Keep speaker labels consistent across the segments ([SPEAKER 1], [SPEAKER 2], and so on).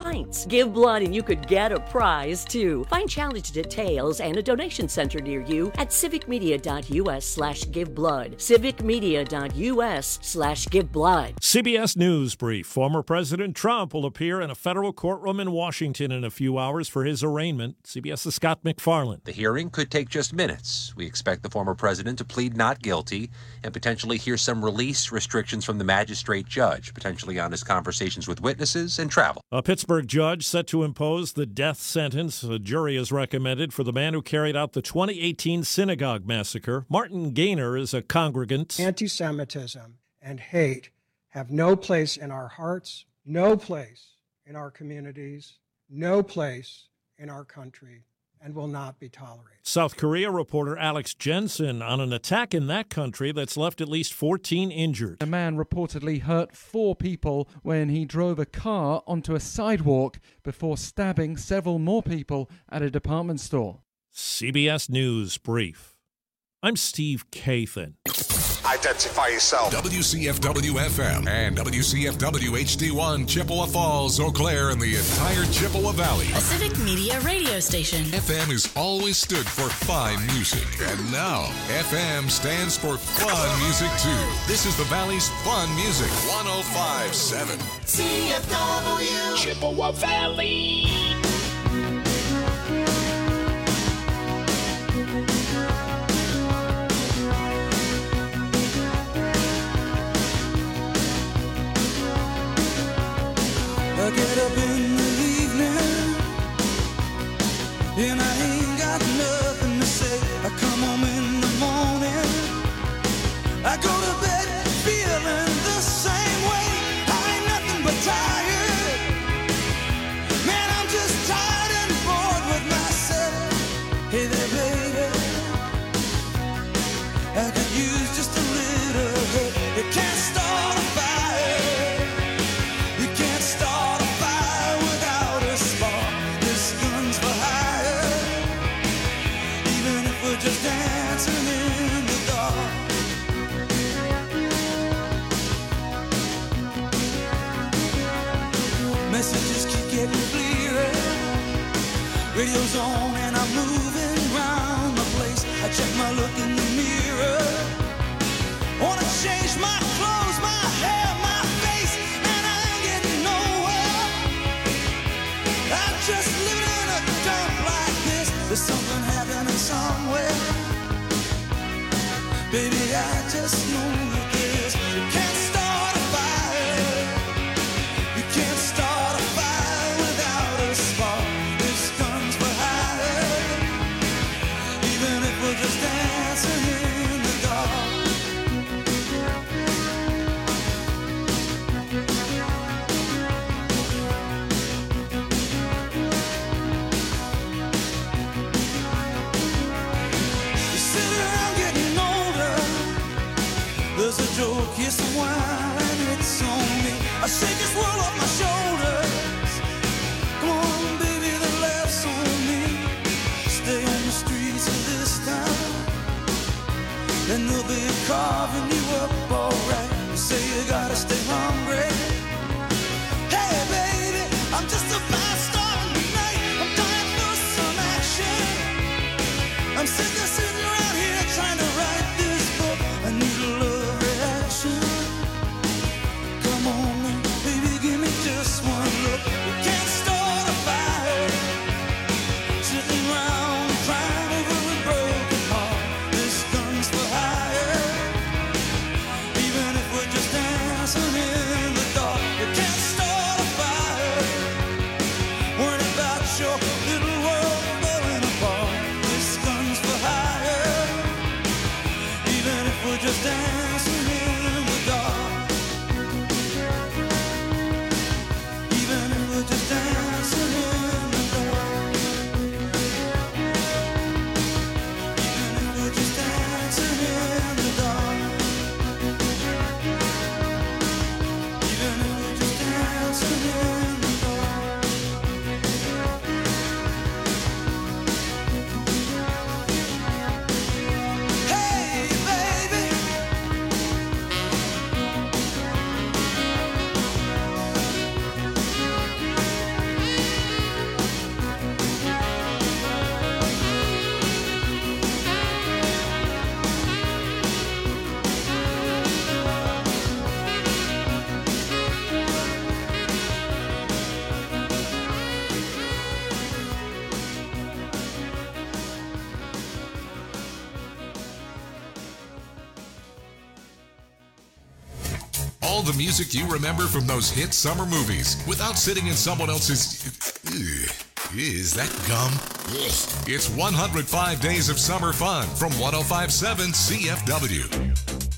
[SPEAKER 1] pints. Give blood and you could get a prize, too. Find challenge details and a donation center near you at civicmedia.us/giveblood. civicmedia.us/giveblood.
[SPEAKER 2] CBS News Brief. Former President Trump will appear in a federal courtroom in Washington in a few hours for his arraignment. CBS's Scott McFarland.
[SPEAKER 3] The hearing could take just minutes. We expect the former president to plead not guilty and potentially hear some release restrictions from the magistrate judge, potentially on his conversations with witnesses and travel.
[SPEAKER 2] A Pittsburgh judge set to impose the death sentence a jury has recommended for the man who carried out the 2018 synagogue massacre. Martin Gaynor is a congregant.
[SPEAKER 4] Anti-Semitism and hate have no place in our hearts, no place in our communities, no place in our country, and will not be tolerated.
[SPEAKER 2] South Korea reporter Alex Jensen on an attack in that country that's left at least 14 injured.
[SPEAKER 5] A man reportedly hurt 4 people when he drove a car onto a sidewalk before stabbing several more people at a department store.
[SPEAKER 2] CBS News Brief. I'm Steve Kathan.
[SPEAKER 6] Identify yourself.
[SPEAKER 7] WCFW-FM and WCFW-HD1, Chippewa Falls, Eau Claire, and the entire Chippewa Valley.
[SPEAKER 8] A Civic Media radio station.
[SPEAKER 7] FM has always stood for fine music. And now, FM stands for fun music, too. This is the Valley's fun music. 105.7.
[SPEAKER 6] CFW.
[SPEAKER 9] Chippewa Valley.
[SPEAKER 10] I get up in the evening and I ain't got nothing to say. I come home in the morning, I go to bed feeling the same way. I ain't nothing but tired. Man, I'm just tired and bored with myself. Hey there, baby, I could use just a little help. You can't start a fire. You can't start a fire without a spark. This gun's for hire, even if we're just dancing in the dark. Messages keep getting clearer. Radio's on and I'm moving around the place. I check my look in the mirror. Wanna change my clothes, my hair, my face, and I ain't getting nowhere. I'm just living in a dump like this. There's something happening somewhere. Baby, I just know that this. You can't start a fire. You can't start a fire without a spark. This gun's for hire, even if we're just dancing in the dark. You sit around getting older. There's a joke, here's some wine, it's on me. I shake this world off my shoulders. Come on, baby, the laughs on me. Stay on the streets of this town, and they'll be carving you up alright. You say you gotta stay hungry. Hey, baby, I'm just about starting tonight. I'm dying for some action. I'm sitting around here trying to write this book. I need a love reaction. Come on, now, baby, give me just one look. You can't start a fire sitting around crying over a broken heart. This gun's for hire, even if we're just dancing in the dark. You can't start a fire.
[SPEAKER 7] the music you remember from those hit summer movies without sitting in someone else's... Is that gum? It's 105 Days of Summer Fun from 105.7 CFW.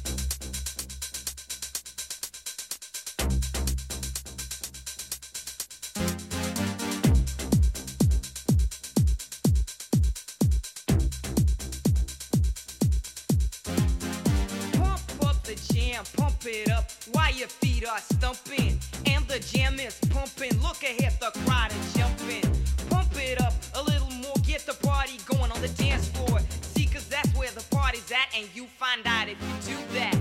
[SPEAKER 11] Pump it up while your feet are stumping and the jam is pumping. Look ahead, the crowd is jumping. Pump it up a little more, get the party going on the dance floor. See, cause that's where the party's at, and you find out if you do that.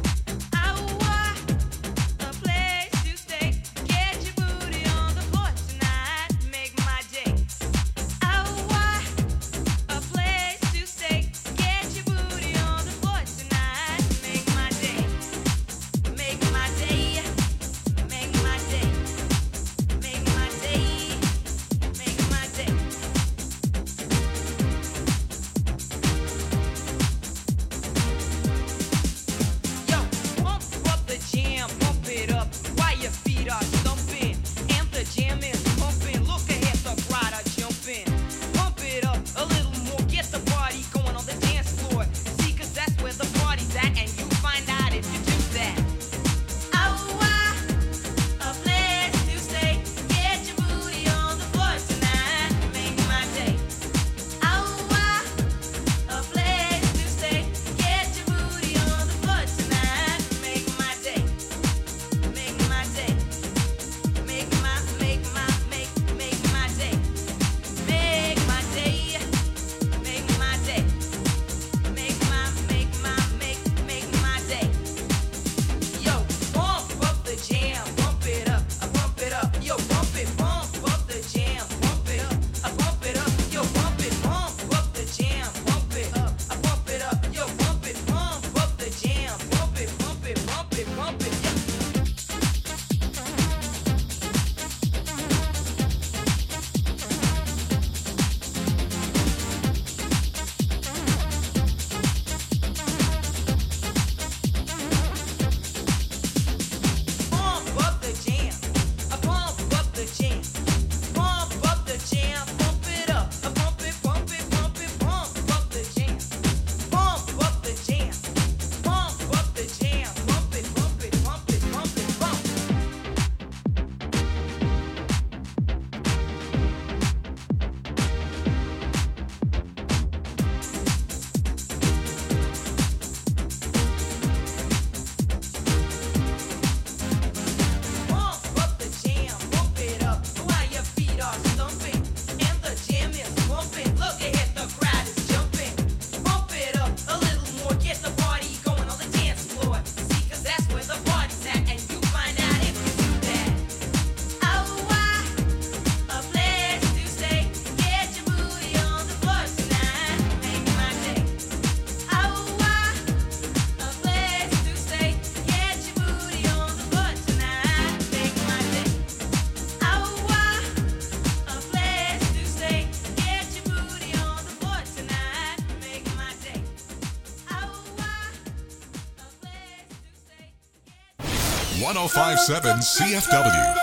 [SPEAKER 7] .105.7 CFW.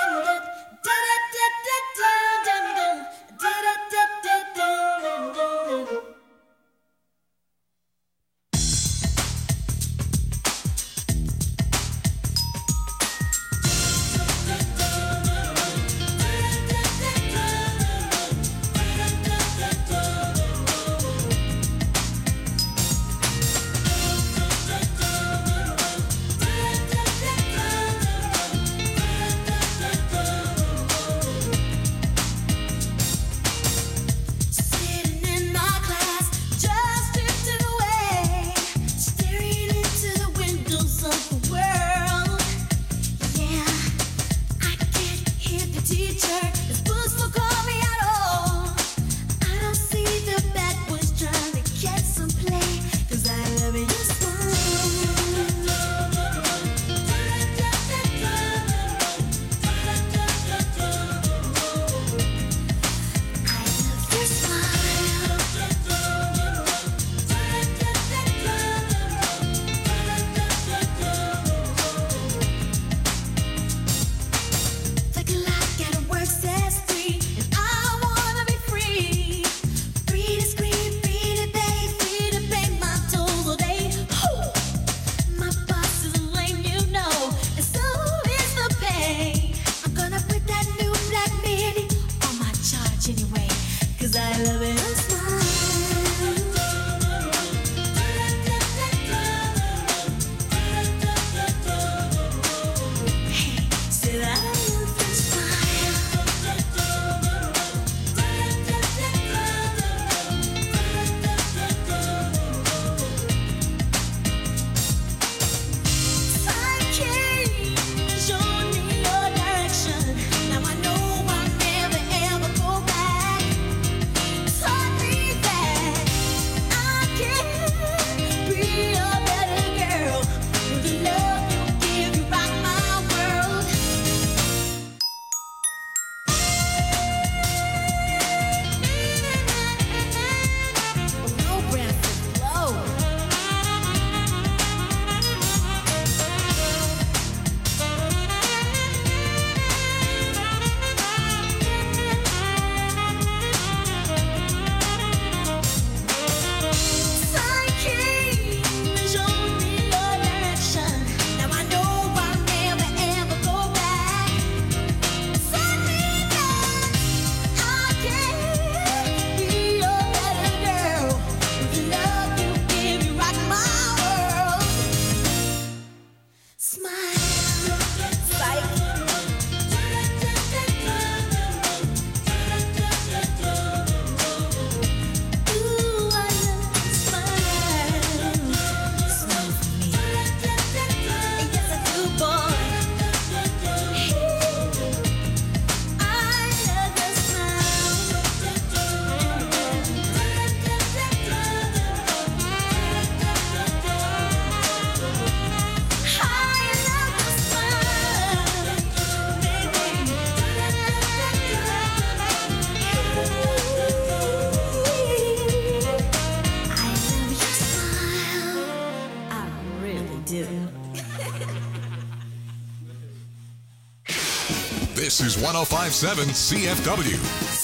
[SPEAKER 7] 1057 CFW.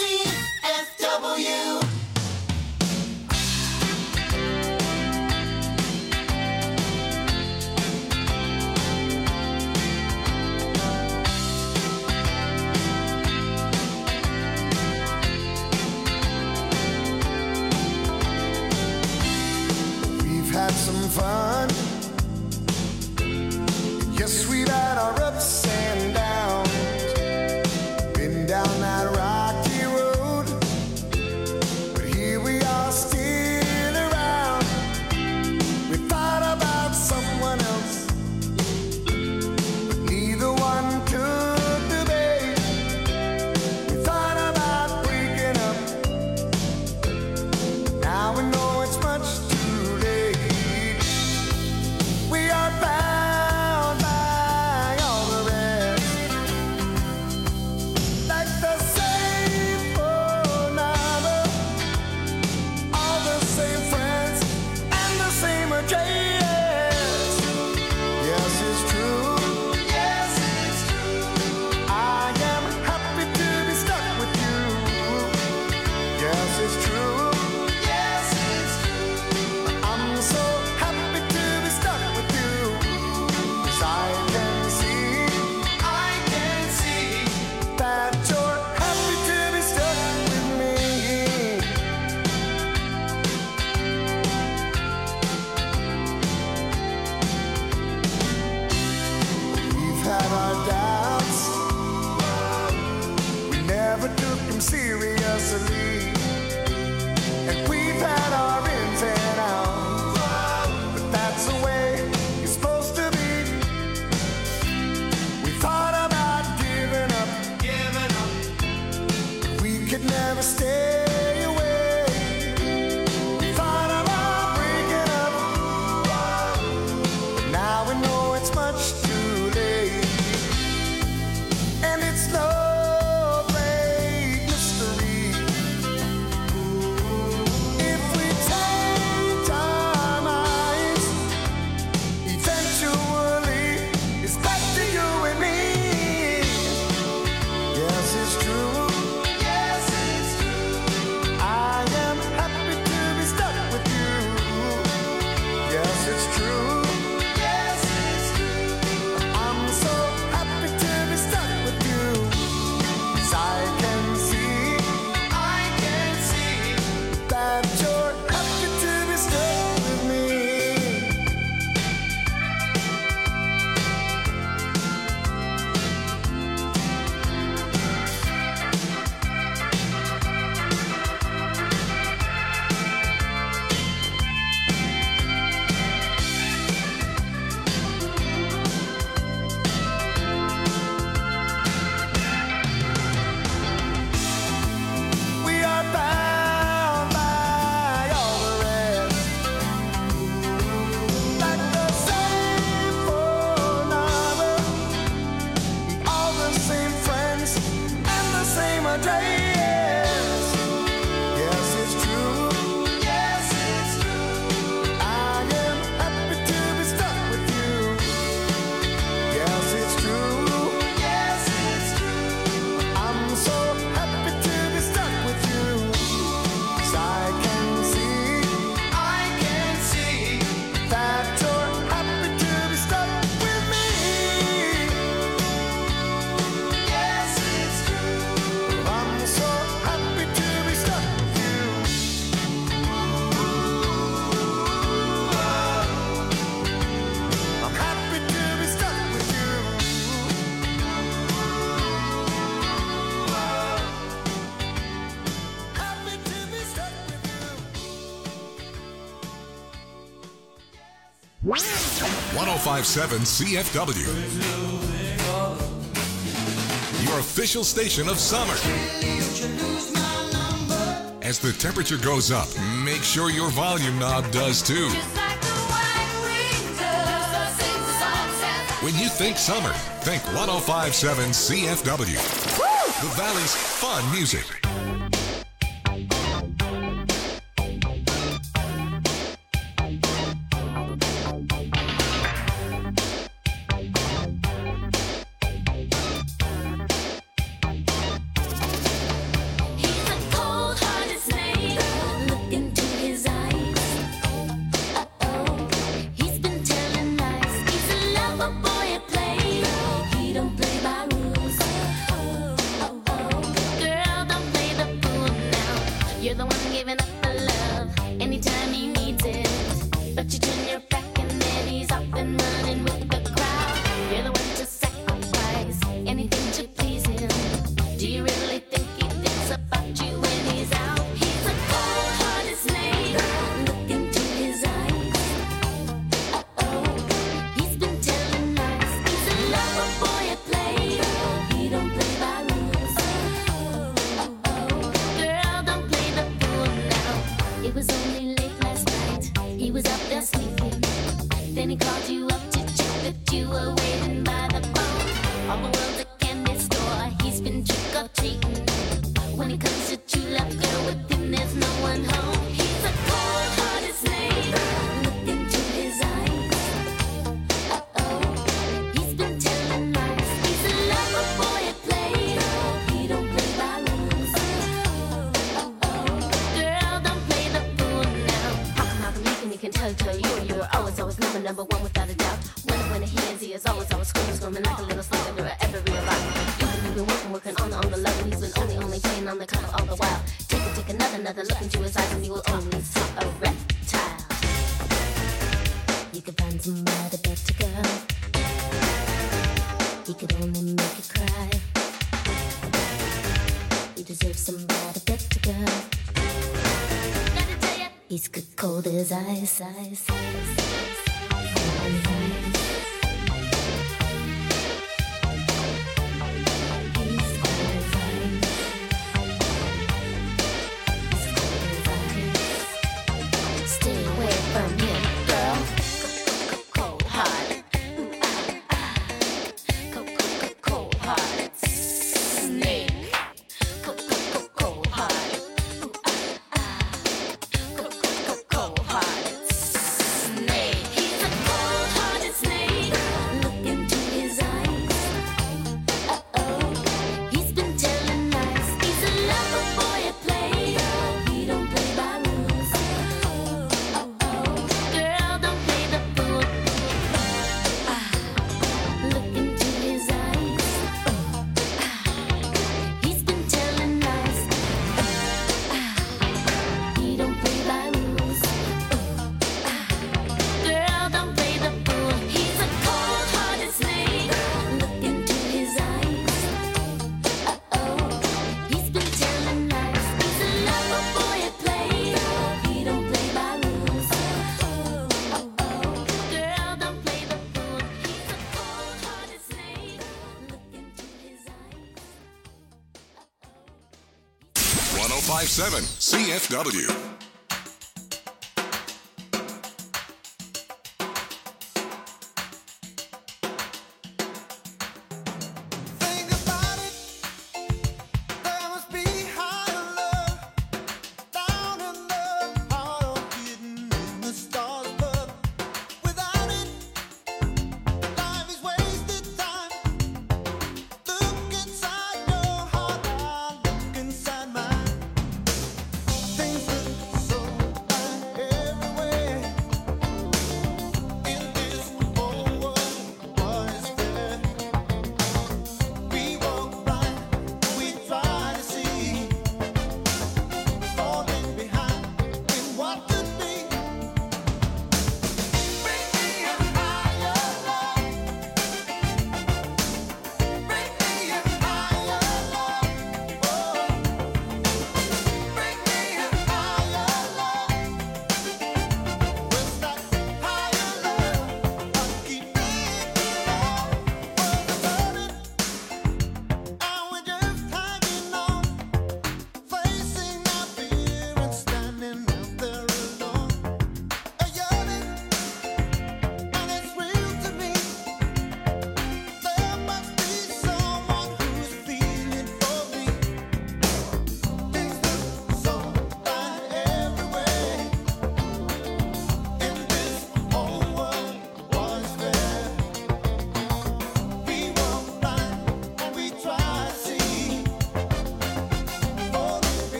[SPEAKER 6] CFW.
[SPEAKER 10] We've had some fun. Yes, we've had our ups and downs. Been down that rocky road, but here we are still around. We thought about someone else, but neither one took the bait. We thought about breaking up, now we know it's much too late. We are bound by all the rest, like the same phone number, all the same friends, and the same address. Yes, it's true. Yes, it's true. I am happy to be stuck with you. Yes, it's true. Yes, it's true. I'm so happy to be stuck with you. 'Cause I can see that you're happy to be stuck with me. We've had our doubts, we never took them seriously, and we've had our ins and outs, but that's the way it's supposed to be. We thought about giving up, we could never stay away. We thought about breaking up, but now we know it's much too late. And it's no great mystery if we change our minds. Eventually, it's back to you and me. Yes, it's true. Yes, it's true. I am happy to be stuck with you. Yes, it's true. Yes, it's true. I'm so happy to be stuck with you. 'Cause I can see that you're happy to be stuck with me. We are bound by all the rest, like the same phone number, all the same friends, and the same address. Yes, it's true. Yes, it's true. I am happy to be stuck with you. Yes, it's true. Yes, it's true. I'm so happy to be stuck with you. 'Cause I can see that you're happy to be stuck with me. Yes, it's true. I'm so happy to be stuck with you. I'm happy to be stuck with you. Happy to be stuck with you.
[SPEAKER 7] 1057 CFW. Your official station of summer. As the temperature goes up, make sure your volume knob does too. When you think summer, think 1057 CFW. The Valley's fun music.
[SPEAKER 12] the one giving up the love anytime he needs it. But you turn your back and then he's off and running with the crowd. You're the one to sacrifice anything to please him. Do you really think he thinks about you when he's out? He's a cold-hearted slave. Look into his eyes. Uh-oh, he's been telling lies. He's a lover boy at play. He don't play by rules. Girl, don't play the fool now. It was only late last night. He was up there sleeping. Then he called you up to check that you were waiting by the phone. All the world's a candy store. He's been trick-or-treating. When it comes to true love, girl, with him there's no one home. He's a cold-hearted slave. Look into his eyes. Uh-oh, he's been telling lies. He's a lover boy at play. He don't play by rules. Girl, don't play the fool now. How come you can tell you're always number one without a doubt. When he hears, he is always screaming like a little slave under every rock. You've been working on the love, and he's been only playing on the cover all the while. Take another look into his eyes, and you will only see a reptile. You could find somebody better, girl. He could only make you cry. You deserve somebody better, girl. Gotta tell ya, he's good cold as ice. Stay away from him, girl. Cold-hearted. Cold-hearted snake. Cold-hearted. Cold-hearted snake. He's a cold-hearted snake. Look into his eyes. Uh-oh, he's been telling lies. He's a lover boy at play. He don't play by rules. Girl, don't play the fool. Look into his eyes. He's been telling lies. He don't play by rules. Girl, don't play the fool. He's a cold-hearted snake. Look into his eyes. Uh-oh, he's been telling lies. He's a lover boy at play. He don't play by rules. Girl, don't play the fool. He's a cold-hearted snake. Look into his eyes.
[SPEAKER 7] 1057 CFW.
[SPEAKER 10] Think about it. There must be higher love down in the heart or hidden in the stars above. Without it, life is wasted time. Look inside your heart, I look inside mine. Things that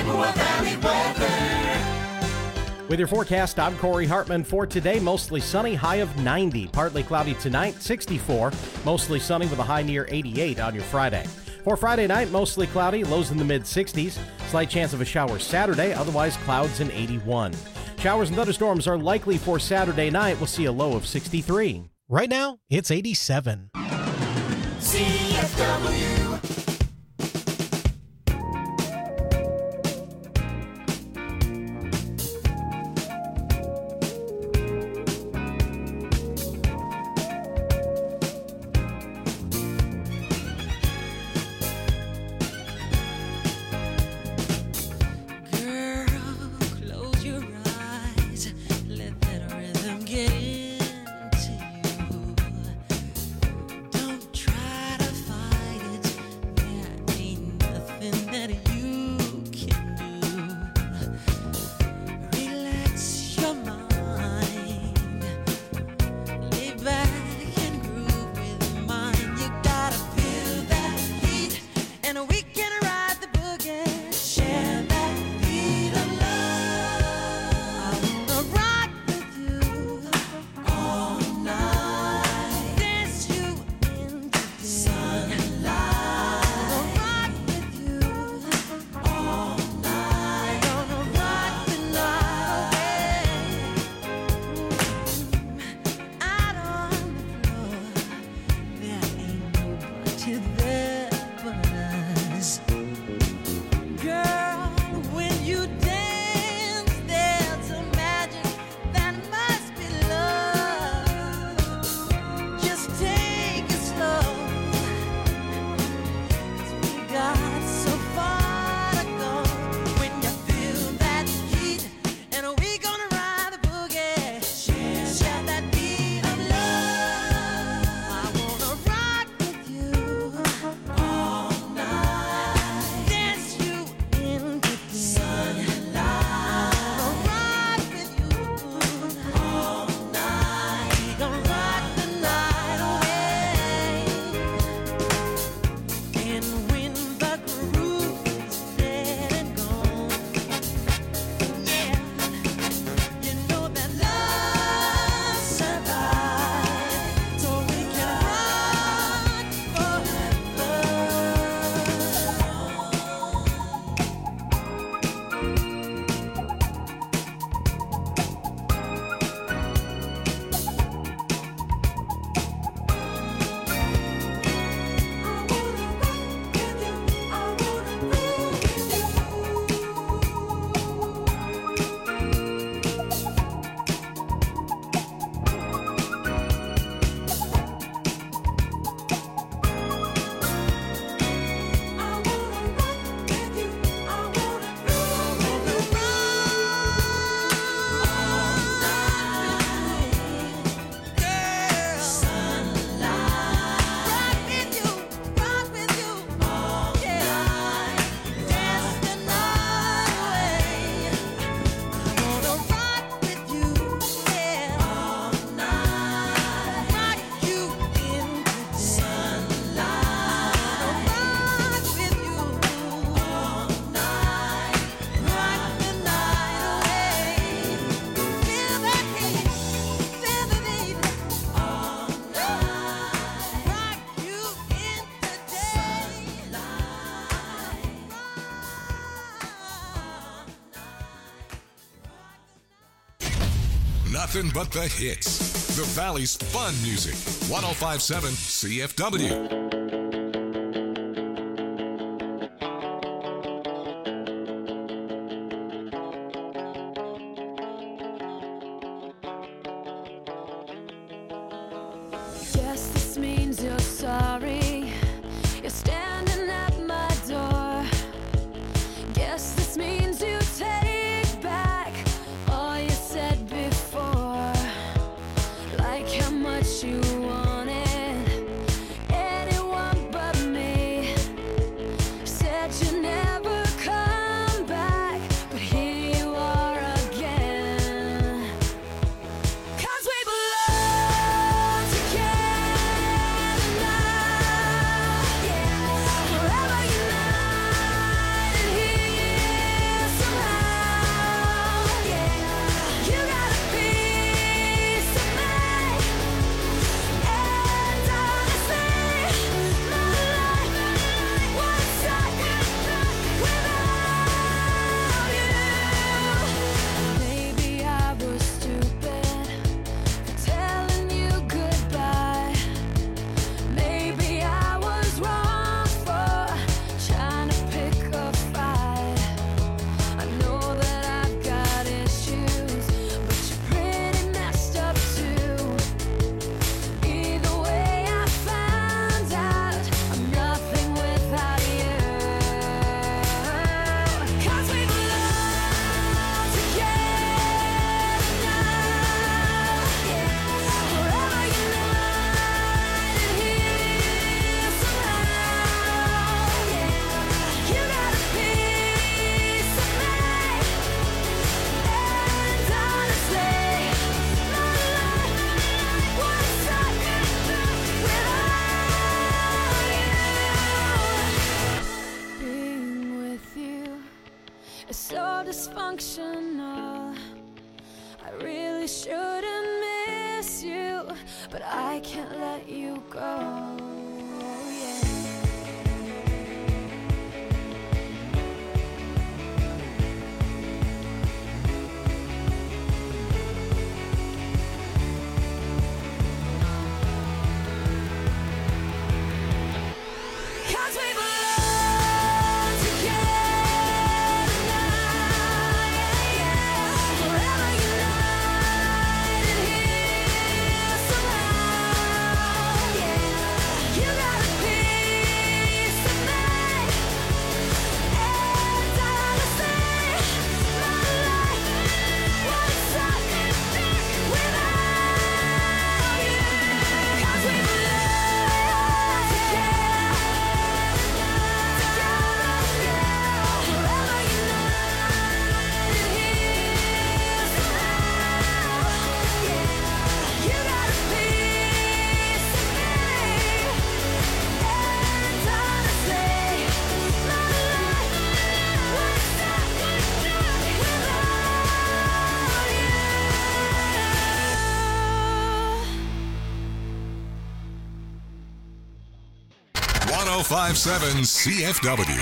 [SPEAKER 6] Chippewa Valley weather.
[SPEAKER 13] With your forecast, I'm Corey Hartman. For today, mostly sunny, high of 90. Partly cloudy tonight, 64. Mostly sunny with a high near 88 on your Friday. For Friday night, mostly cloudy, lows in the mid-60s. Slight chance of a shower Saturday, otherwise clouds in 81. Showers and thunderstorms are likely for Saturday night. We'll see a low of 63.
[SPEAKER 14] Right now, it's 87.
[SPEAKER 6] CFW.
[SPEAKER 7] Nothing but the hits. The Valley's fun music. 105.7 CFW.
[SPEAKER 12] You want it. Anyone
[SPEAKER 15] dysfunctional. I really shouldn't miss you, but I can't let you go.
[SPEAKER 7] .1057 CFW.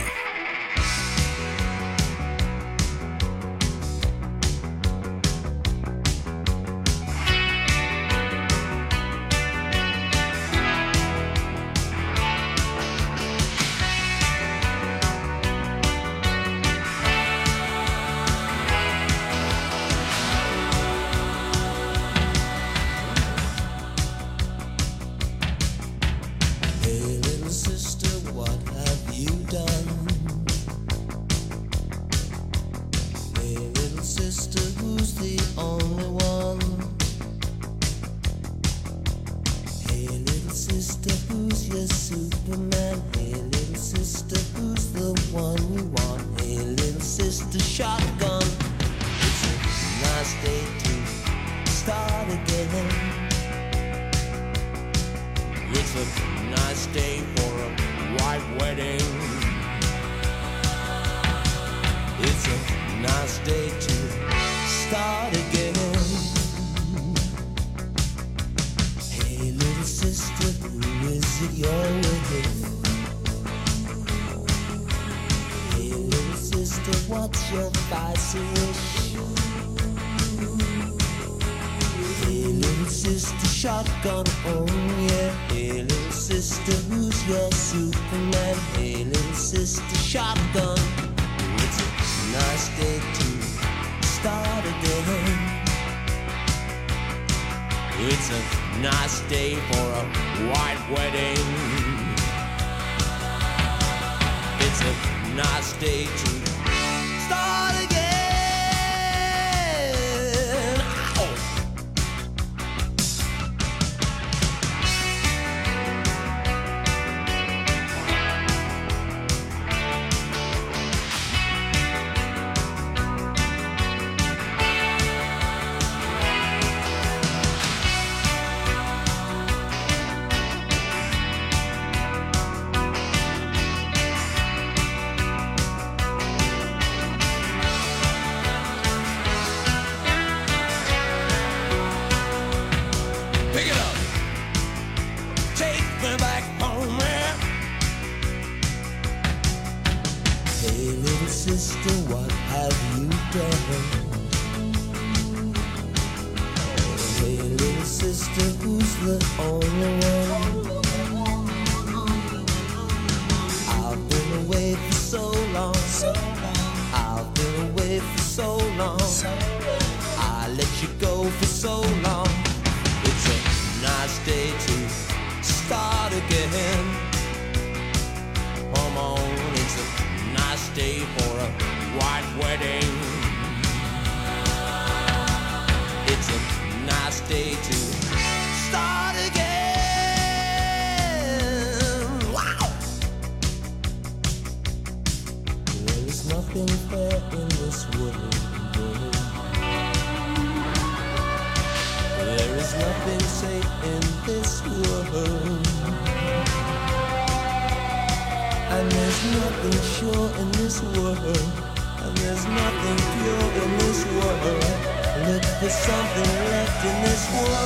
[SPEAKER 10] And there's nothing pure in this world. Look for something left in this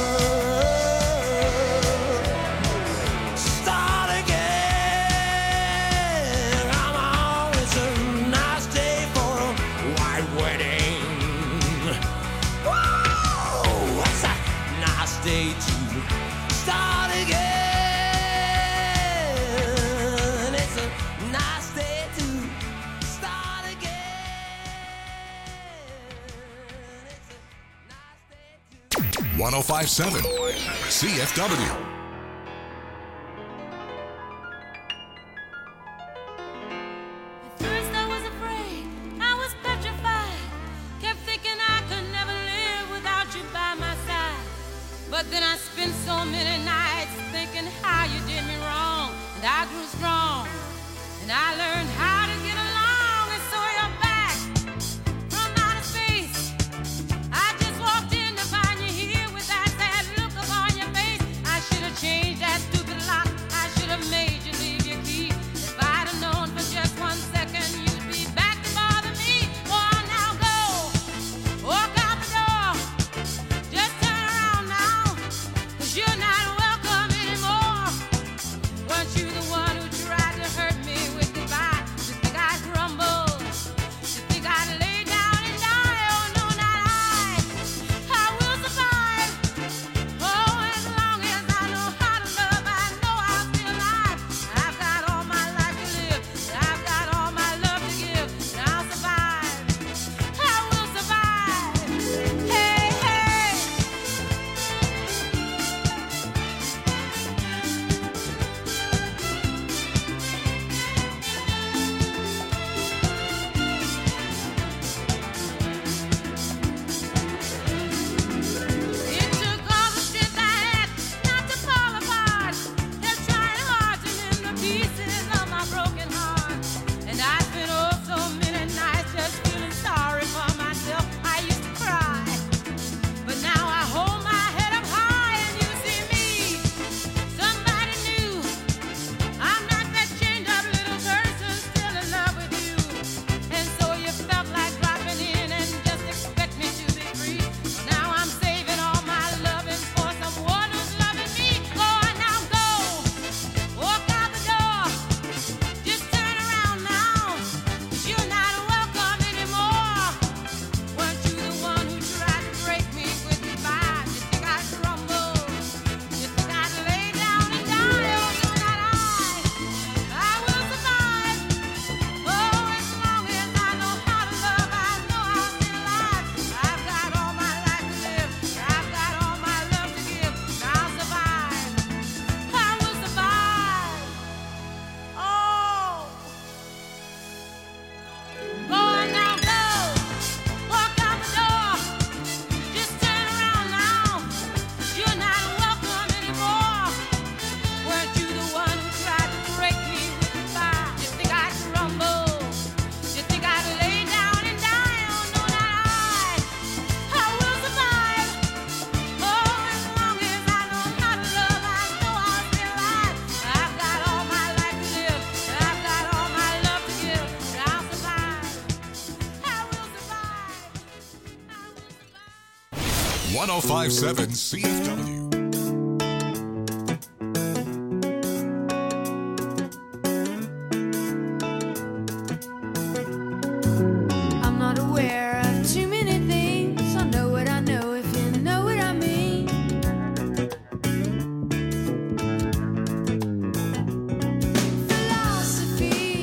[SPEAKER 10] world. Start again. Come on, it's a nice day for a white wedding. Whoa, it's a nice day to start again. It's a nice day to start again.
[SPEAKER 7] 105.7 CFW.
[SPEAKER 15] At first I was afraid, I was petrified. Kept thinking I could never live without you by my side. But then I spent so many nights thinking how you did me wrong. And I grew strong, and I learned how to get along. And so you're back from outer space. I just walked in to find you here with that sad look upon your face. I should have changed that stupid lock. I should have made you leave your key. If I'd have known for just 1 second you'd be back to bother me. Oh, now go, walk out the door. Just turn around now, 'cause you're not welcome anymore. Weren't you the one who tried to hurt me with goodbye? You think I'd crumble? You think I'd lay down and die? Oh, no, not I will survive. Oh, as long as I know how to love, I know I'll be alive. I've got all my life to live, I've got all my love to give, and I'll survive. I will survive. Hey, hey. It took all the strength I had not to fall apart. Just trying hard to mend the pieces of my broken heart. And I spent oh so many nights just feeling sorry for myself. I used to cry, but now I hold my head up high and you see me, somebody new. I'm not that chained up little person still in love with you. And so you felt like dropping in and just expect me to be free. Now I'm saving all my loving for someone who's loving me. Go on now, go, walk out the door. Just turn around now, 'cause you're not welcome anymore. Weren't you the one who tried to break me with goodbye? You think I'd crumble? You think I'd lay down and die? Oh, no, not I will survive. Oh, as long as I know how to love, I know I'll be alive. I've got all my life to live, I've got all my love to give, and I'll survive. I will survive. Oh, go on now, go, walk out the door. Just turn around now, 'cause you're not welcome anymore. Weren't you the one who tried to break me with goodbye? You think I'd crumble? You think I'd lay down and die? Oh, no, not I will survive. Oh, as long as I know how to love, I know I'll be alive. I've got all my life to live, I've got all my love to give, and I'll survive. I will survive.
[SPEAKER 7] 105.7 CFW.
[SPEAKER 15] I'm not aware of too many things. I know what I know, if you know what I mean. Philosophy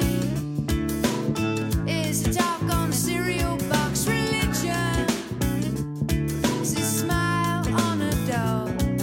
[SPEAKER 15] is a talk on a cereal box. Religion is a smile on a dog.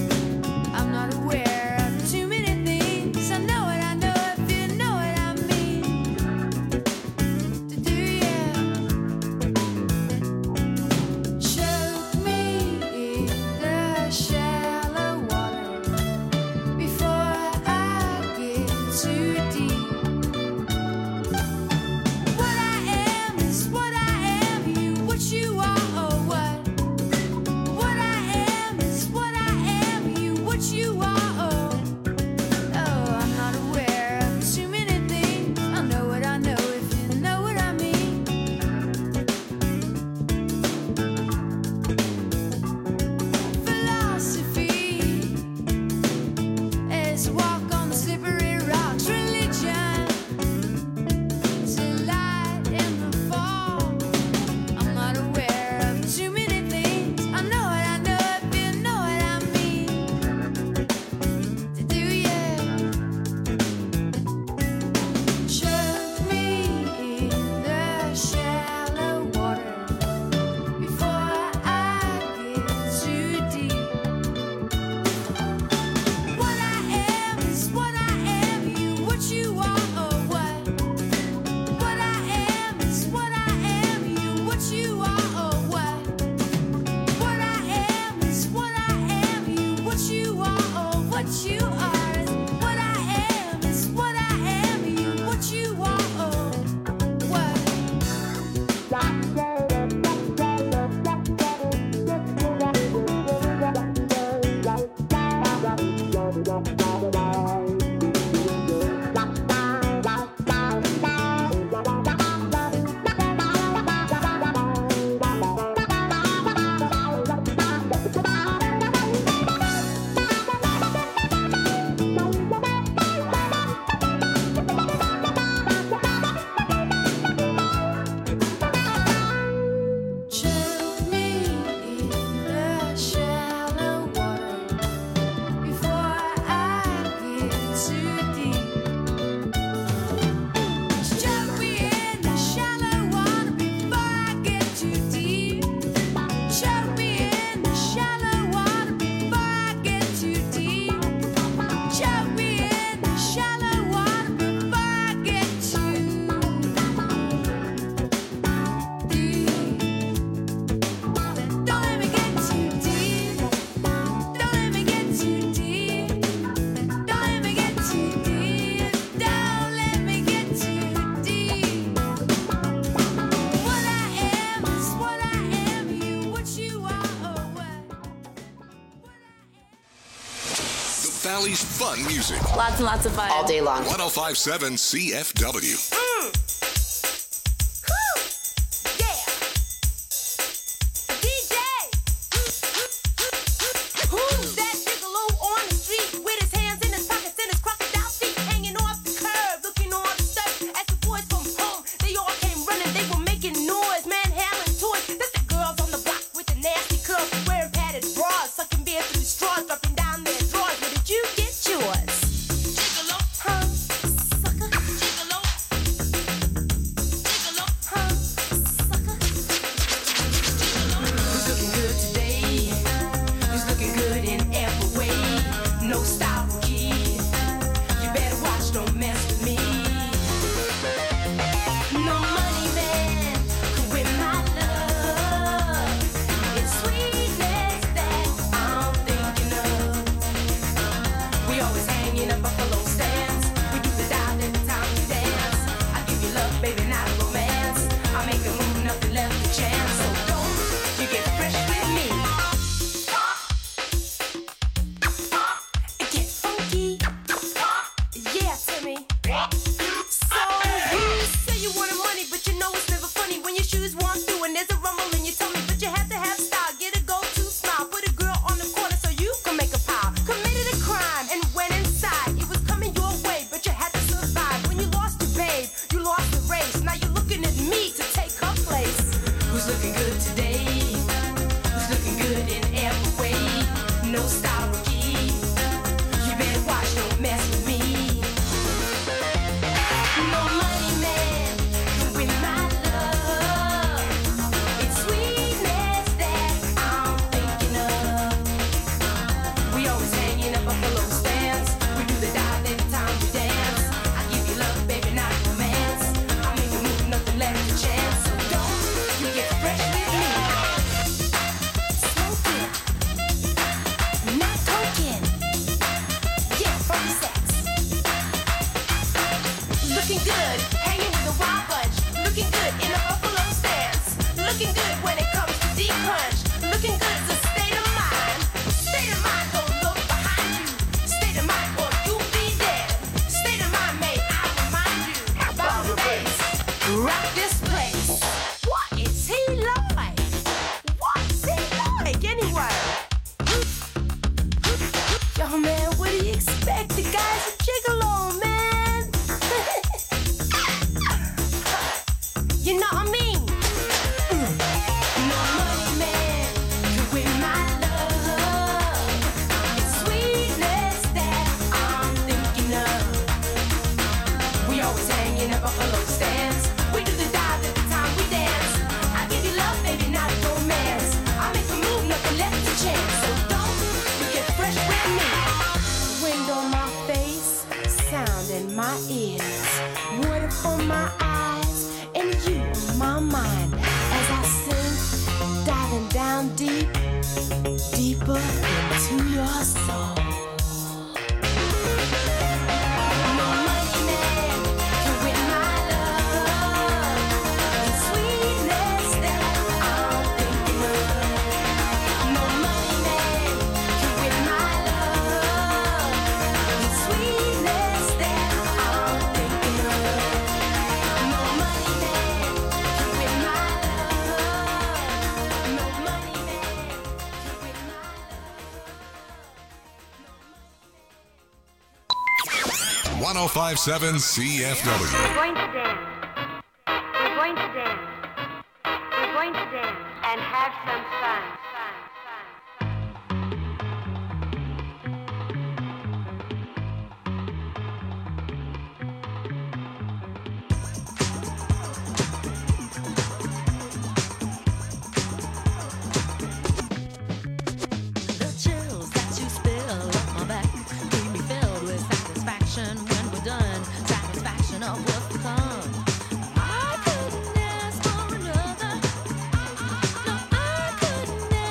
[SPEAKER 7] Valley's fun music.
[SPEAKER 16] Lots and lots of fun. All day long.
[SPEAKER 7] 105.7 CFW. .105.7 CFW.
[SPEAKER 17] We're going to dance. We're going to dance. We're going to dance and have some fun.
[SPEAKER 18] The chills that you spill up my back keep me filled with satisfaction when we're done. Satisfaction of what's to come. I couldn't ask for another. No, I couldn't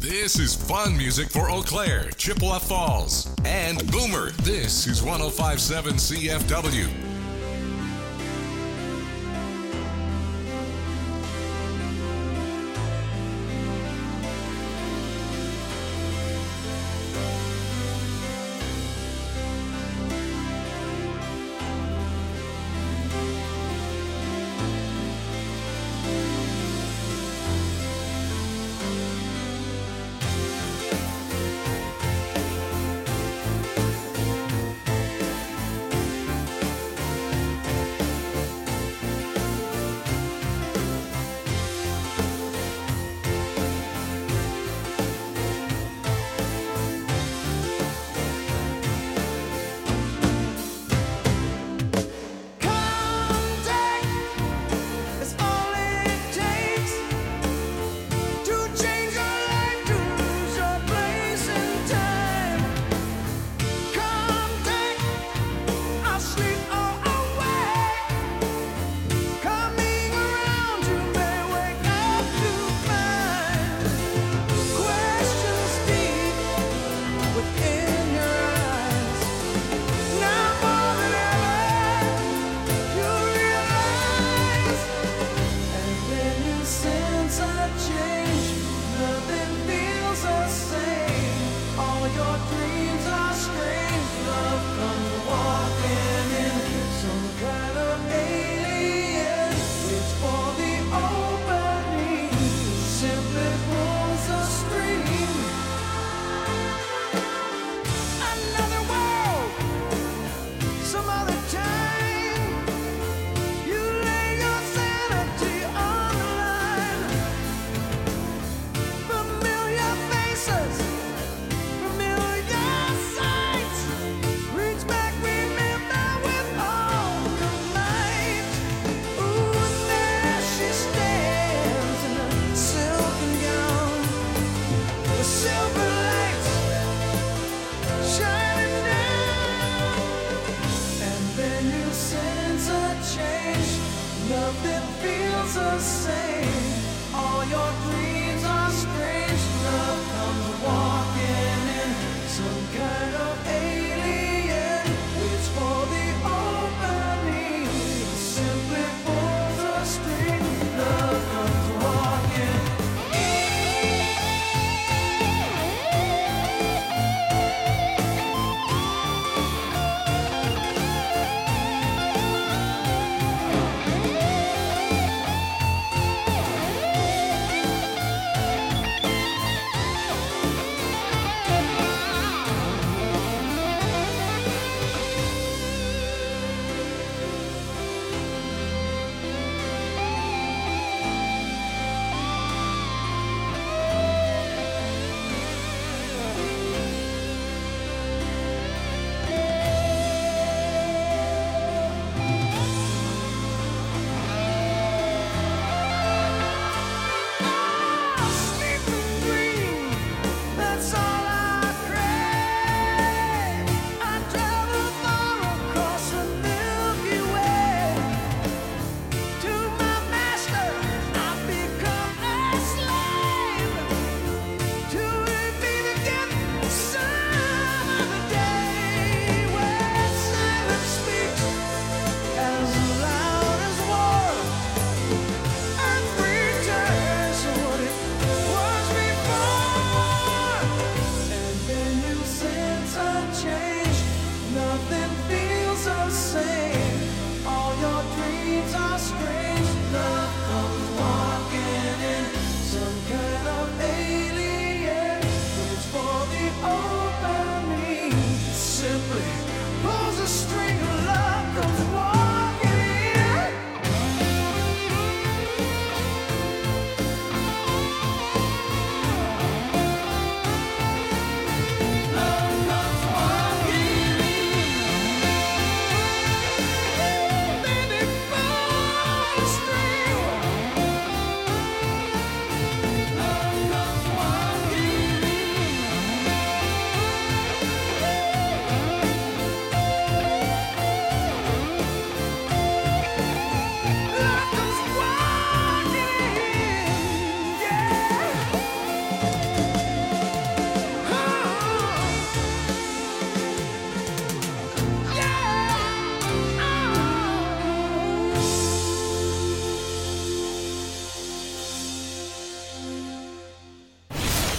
[SPEAKER 7] This is fun music for Eau Claire, Chippewa Falls, and Boomer. This is 105.7 CFW.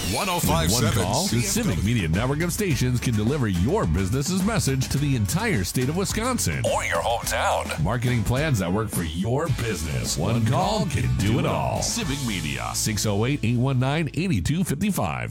[SPEAKER 7] 1057
[SPEAKER 16] One call, the Civic Media Network of stations can deliver your business's message to the entire state of Wisconsin
[SPEAKER 7] or your hometown.
[SPEAKER 16] Marketing plans that work for your business. One call can do it all. Civic Media, 608-819-8255.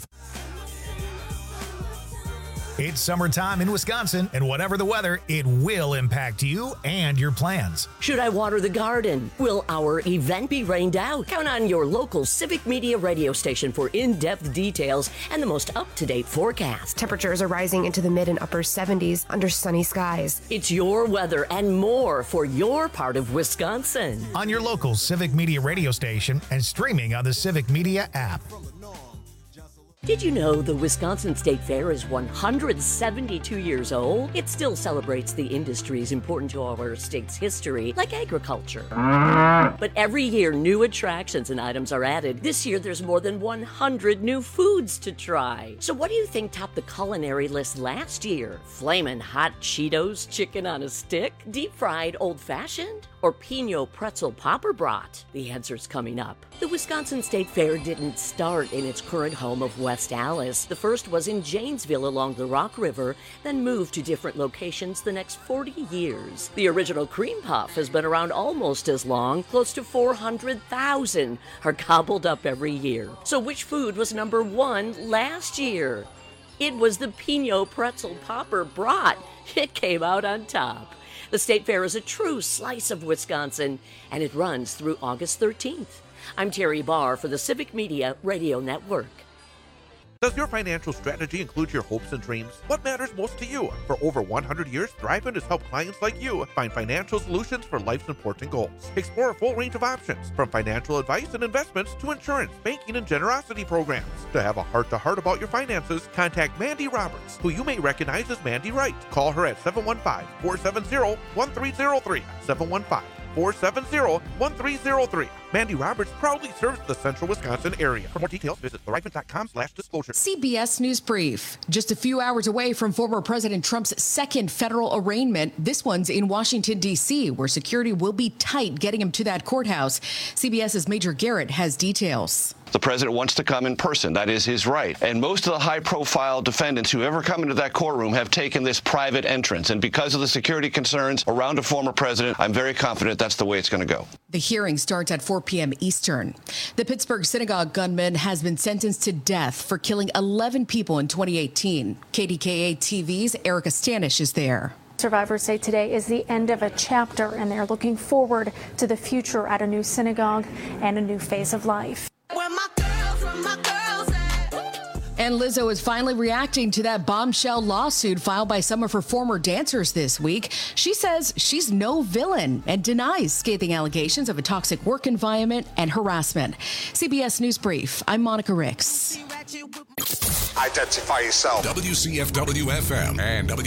[SPEAKER 19] It's summertime in Wisconsin, and whatever the weather, it will impact you and your plans.
[SPEAKER 1] Should I water the garden? Will our event be rained out? Count on your local Civic Media radio station for in-depth details and the most up-to-date forecast.
[SPEAKER 20] Temperatures are rising into the mid and upper 70s under sunny skies.
[SPEAKER 1] It's your weather and more for your part of Wisconsin.
[SPEAKER 19] On your local Civic Media radio station and streaming on the Civic Media app.
[SPEAKER 1] Did you know the Wisconsin State Fair is 172 years old? It still celebrates the industries important to our state's history, like agriculture. But every year, new attractions and items are added. This year, there's more than 100 new foods to try. So what do you think topped the culinary list last year? Flamin' hot Cheetos chicken on a stick? Deep-fried old-fashioned? Or Pinot pretzel popper brat? The answer's coming up. The Wisconsin State Fair didn't start in its current home of West Allis. The first was in Janesville along the Rock River, then moved to different locations the next 40 years. The original cream puff has been around almost as long. Close to 400,000 are gobbled up every year. So which food was number one last year? It was the Pinot pretzel popper brat. It came out on top. The State Fair is a true slice of Wisconsin, and it runs through August 13th. I'm Terry Barr for the Civic Media Radio Network.
[SPEAKER 21] Does your financial strategy include your hopes and dreams? What matters most to you? For over 100 years, Thrivent has helped clients like you find financial solutions for life's important goals. Explore a full range of options, from financial advice and investments to insurance, banking, and generosity programs. To have a heart-to-heart about your finances, contact Mandy Roberts, who you may recognize as Mandy Wright. Call her at 715-470-1303. 715-470-1303. Mandy Roberts proudly serves the central Wisconsin area. For more details, visit thrivent.com/disclosure.
[SPEAKER 22] CBS News Brief. Just a few hours away from former President Trump's second federal arraignment. This one's in Washington, D.C., where security will be tight getting him to that courthouse. CBS's Major Garrett has details.
[SPEAKER 23] The president wants to come in person. That is his right. And most of the high-profile defendants who ever come into that courtroom have taken this private entrance. And because of the security concerns around a former president, I'm very confident that's the way it's going to go.
[SPEAKER 22] The hearing starts at 4 p.m. Eastern. The Pittsburgh synagogue gunman has been sentenced to death for killing 11 people in 2018. KDKA TV's Erica Stanish is there.
[SPEAKER 24] Survivors say today is the end of a chapter, and they're looking forward to the future at a new synagogue and a new phase of life.
[SPEAKER 22] And Lizzo is finally reacting to that bombshell lawsuit filed by some of her former dancers this week. She says she's no villain and denies scathing allegations of a toxic work environment and harassment. CBS News Brief. I'm Monica Ricks.
[SPEAKER 7] Identify yourself. WCFW FM and